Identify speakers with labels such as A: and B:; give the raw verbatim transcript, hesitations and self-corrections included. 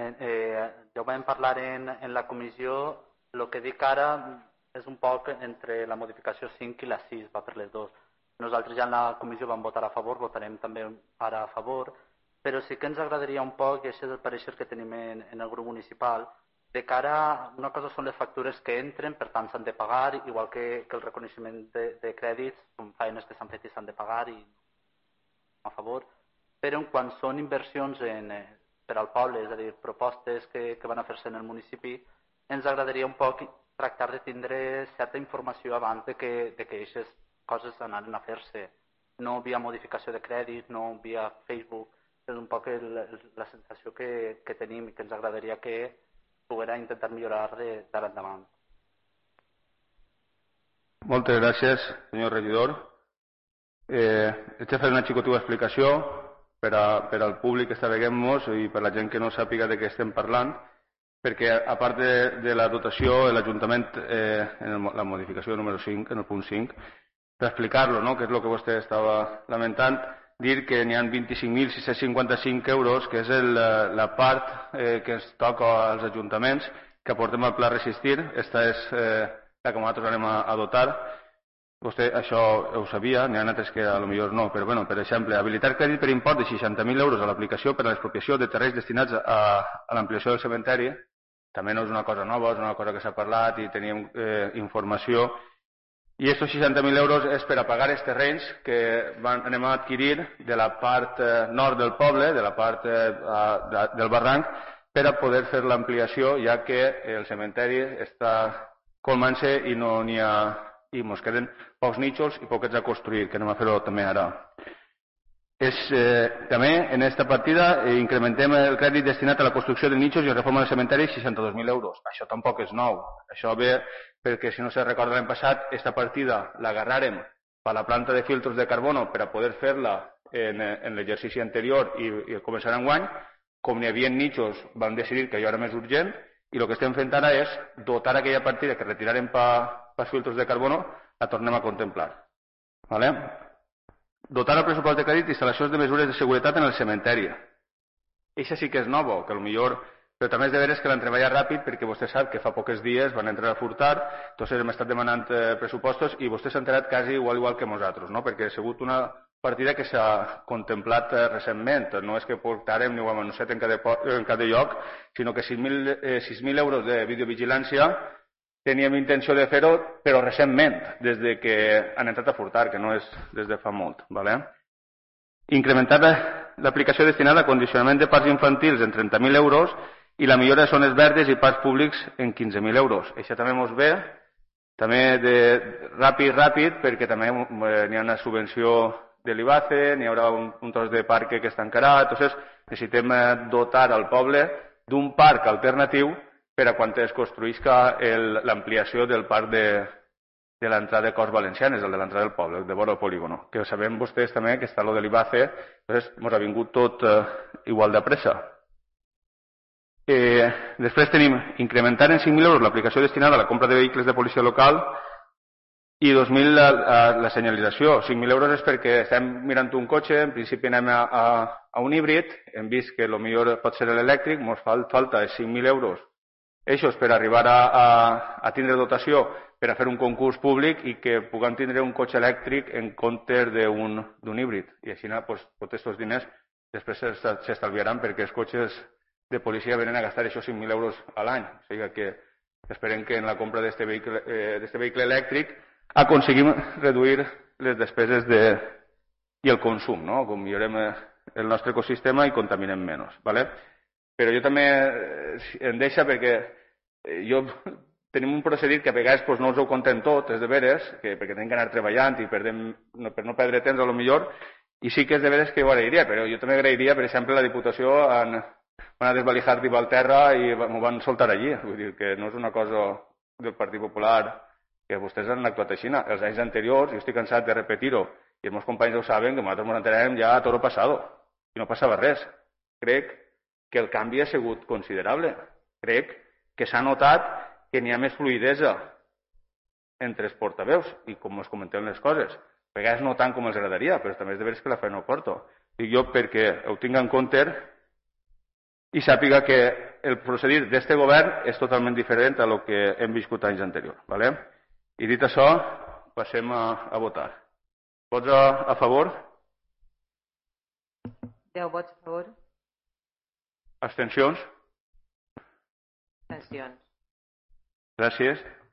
A: eh, ja ho vam parlar en, en la comissió, el que dic ara és un poc entre la modificació cinc i la sis, va per les dues. Nosaltres ja en la comissió vam votar a favor, votarem també ara a favor, però sí que ens agradaria un poc, i això és el pareixer que tenim en, en el grup municipal, de cara, una cosa són les factures que entren, per tant s'han de pagar, igual que, que el reconeixement de, de crèdits, són feines que s'han fet i s'han de pagar, i a favor, però quan són inversions en, per al poble, és a dir, propostes que, que van a fer-se en el municipi, ens agradaria un poc tractar de tindre certa informació abans de que, de que aquestes coses anaren a fer-se, no via modificació de crèdit, no via Facebook, és un poc el, la sensació que, que tenim i que ens agradaria que poguera intentar millorar d'ara endavant.
B: Moltes gràcies, senyor regidor. Eh, haig de fer una xicotiva explicació per, a, per al públic que està veient-nos i per la gent que no sàpiga de què estem parlant, perquè a part de, de la dotació, l'Ajuntament, eh, en el, la modificació número cinc, en el punt cinc, per explicar-lo, no?, que és el que vostè estava lamentant, dir que n'hi ha vint-i-cinc mil sis-cents cinquanta-cinc euros, que és el, la part eh, que es toca als ajuntaments, que aportem al Pla Resistir. Aquesta és eh, la que nosaltres anem a, a dotar. Vostè això ho sabia, n'hi ha altres que potser no, però bueno, per exemple, habilitar crèdit per import de seixanta mil euros a l'aplicació per a l'expropiació de terrenys destinats a, a l'ampliació del cementeri. També no és una cosa nova, és una cosa que s'ha parlat i teníem eh, informació. I aquests seixanta mil euros és per a pagar els terrenys que van, anem a adquirir de la part eh, nord del poble, de la part eh, de, del barranc, per a poder fer l'ampliació, ja que el cementeri està colmant-se i no n'hi ha, i ens queden pocs nínxols i poquets a construir, que anem a fer-ho també ara. És, eh, també en aquesta partida eh, incrementem el crèdit destinat a la construcció de nínxols i reforma del cementeri seixanta-dos mil euros. Això tampoc és nou. Això ve perquè, si no se recorda l'any passat, aquesta partida l'agarràrem per la planta de filtros de carbono per a poder fer-la en, en l'exercici anterior i, i començar enguany. Com n'hi havia nínxols, vam decidir que allò era més urgent i el que estem fent ara és dotar aquella partida que retirarem per filtros de carbono, la tornem a contemplar. Vale? Dotar el pressupost de crèdit instal·lacions de mesures de seguretat en el cementeri. Això sí que és nou, que potser, però també és de veres que l'han treballat ràpid, perquè vostè sap que fa pocs dies van entrar a furtar, entonces hem estat demanant eh, pressupostos i vostè s'ha enterat quasi igual igual que nosaltres, no? Perquè ha sigut una partida que s'ha contemplat eh, recentment, no és que portàrem ni ho hem anunciat en cada, en cada lloc, sinó que sis mil euros de videovigilància teníem intenció de fer-ho, però recentment, des de que han entrat a furtar, que no és des de fa molt. ¿Vale? Incrementar l'aplicació destinada a condicionament de parcs infantils en trenta mil euros i la millora de zones verdes i parcs públics en quinze mil euros. Això també ens ve, també de ràpid, ràpid, perquè també n'hi ha una subvenció de l'I B A C E, n'hi haurà un, un tros de parc que està encarat, entonces necessitem dotar al poble d'un parc alternatiu per a quan es construïsca l'ampliació del parc de, de l'entrada de Corts Valencianes, el de l'entrada del poble, el de vora el polígono, que sabem vostès també que està lo de l'I B A C E, doncs ens ha vingut tot eh, igual de pressa. Eh, després tenim incrementar en cinc mil euros l'aplicació destinada a la compra de vehicles de policia local i dos mil la, la, la senyalització. cinc mil euros és perquè estem mirant un cotxe, en principi anem a, a, a un híbrid, hem vist que el millor pot ser l'elèctric, ens falta cinc mil euros. Això és per arribar a, a, a tindre dotació per a fer un concurs públic i que puguem tindre un cotxe elèctric en comptes d'un híbrid. I així, doncs, tots aquests diners després s'estalviaran perquè els cotxes de policia venen a gastar aquests cinc mil euros a l'any. O sigui que esperem que en la compra d'aquest vehicle, eh, vehicle elèctric aconseguim reduir les despeses de, i el consum, no? Com millorem el nostre ecosistema i contaminem menys. ¿Vale? Però jo també em deixa perquè jo tenim un procedit que a vegades doncs, no us ho contem tot, és de veres, que, perquè tenim que anar treballant i perdem, no, per no perdre temps a lo millor, i sí que és de veres que ho agrairia, però jo també agrairia, per exemple, la Diputació en, van a desvalijar Ribalterra i m'ho van soltar allí. Vull dir que no és una cosa del Partit Popular que vostès han actuat així. Els anys anteriors, jo estic cansat de repetir-ho, i els meus companys ho saben, que nosaltres ens enterarem ja a toro passado, i no passava res. Crec que el canvi ha sigut considerable. Crec que s'ha notat que n'hi ha més fluïdesa entre els portaveus i com es comentem les coses. A vegades no tant com els agradaria, però també és de veres que la feina ho porto. Dic jo perquè ho tinc en compte i sàpiga que el procedir d'aquest govern és totalment diferent a lo que hem viscut anys anteriors. ¿vale? I dit això, passem a, a votar. Vots a, a favor?
C: deu vots a favor.
B: Abstencions?
C: Abstencions.
B: Gràcies.